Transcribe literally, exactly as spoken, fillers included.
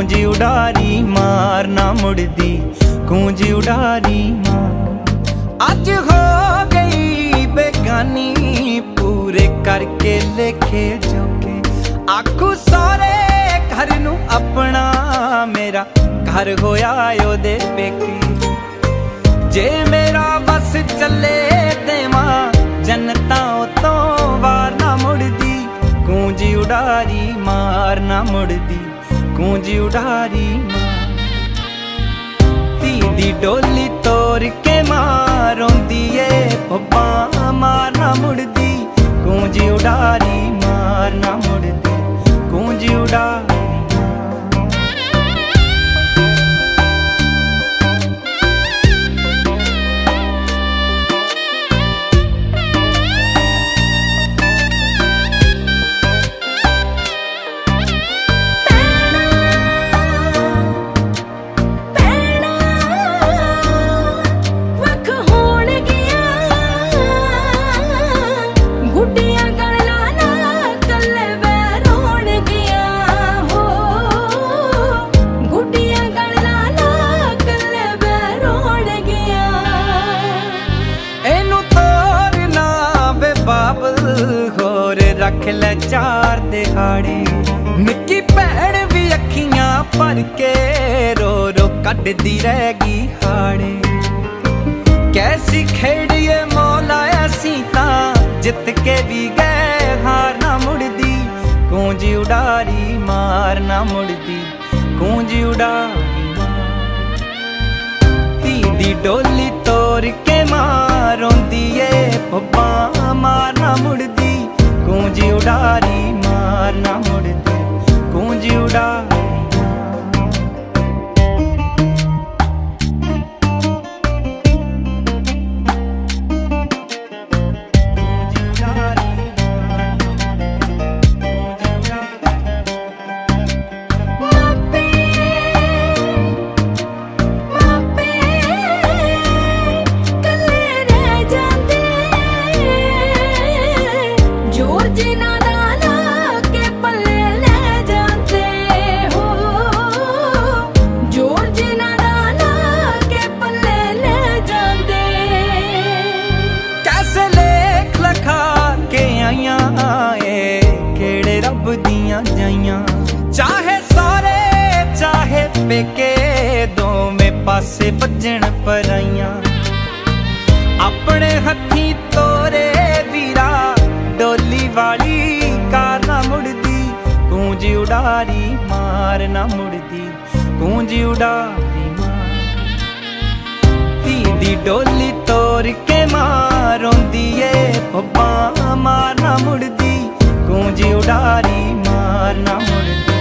गूंजी उडारी मार ना मुड़दी, गूंजी उडारी मार। आज हो गई बेगानी पूरे करके लेखे जोके, आखू सारे घर नू अपना मेरा घर होया ओदे पेके। जे मेरा बस चले ते मां जन्नतां तो वार ना मुड़दी, गूंजी उडारी मार ना मुड़दी, गूंजी उडारी मार। धी दी डोली तोड़ के मार रोंदी ए पब्बा मार ना मुड़दी, गूंजी उडारी मार ना मुड़दी, गूंजी उडारी। रख ले चार दिहाड़े, निक्की भैन भी अखियां भर के रो रो कटदी रहेगी हाड़े। कैसी खेड़िए मौला ऐसी तां जित के भी गए हार ना मुड़दी, गूंजी उडारी मार ना मुड़दी, गूंजी उडारी मार। धी दी डोली तोड़ के मार रोंदी ए पब्बा मार ना मुड़दी, गूंजी उडारी मार ना मुड़दी, गूंजी उडारी। चाहे सारे चाहे पेके दोवें पासे भजन पराइयां, अपने हथी तोरे वीरा डोली वाली कार ना मुड़दी, गूंजी उडारी मार ना मुड़दी, गूंजी उडारी मार। धी दी डोली तोड़ के मार रोंदी ए पब्बा मार ना मुड़दी, गूंजी उडारी मार ना मुड़दी।